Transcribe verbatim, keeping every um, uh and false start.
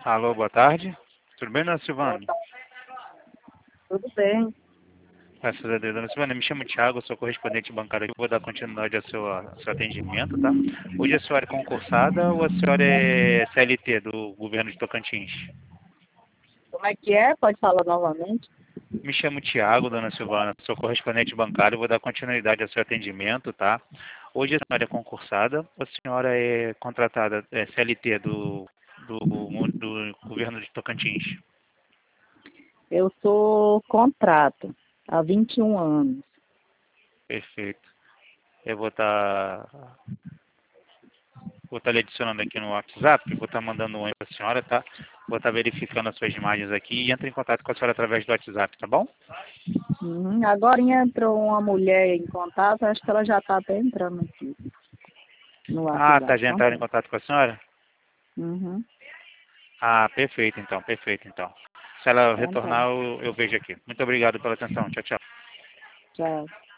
Alô, boa tarde. Tudo bem, dona Boa Silvana? tarde. Tudo bem. Graças a Deus. Dona Silvana, me chamo Thiago, sou correspondente bancário aqui. Vou dar continuidade ao seu, ao seu atendimento, tá? Hoje a senhora é concursada ou a senhora é C L T do governo de Tocantins? Como é que é? Pode falar novamente? Me chamo Thiago, dona Silvana, sou correspondente bancário. Vou dar continuidade ao seu atendimento, tá? Hoje a senhora é concursada ou a senhora é contratada, é C L T do, do, do governo de Tocantins? Eu sou contrato há vinte e um anos. Perfeito. Eu vou estar Vou estar lhe adicionando aqui no WhatsApp, vou estar mandando um oi para a senhora, tá? Vou estar verificando as suas imagens aqui e entre em contato com a senhora através do WhatsApp, tá bom? Uhum. Agora entrou uma mulher em contato, acho que ela já está até entrando aqui no Ah, tá, WhatsApp. já Então, entraram em tá. contato com a senhora? Uhum. Ah, perfeito então, perfeito então. Se ela Então tá. retornar, eu, eu vejo aqui. Muito obrigado pela atenção. Tchau, tchau. Tchau.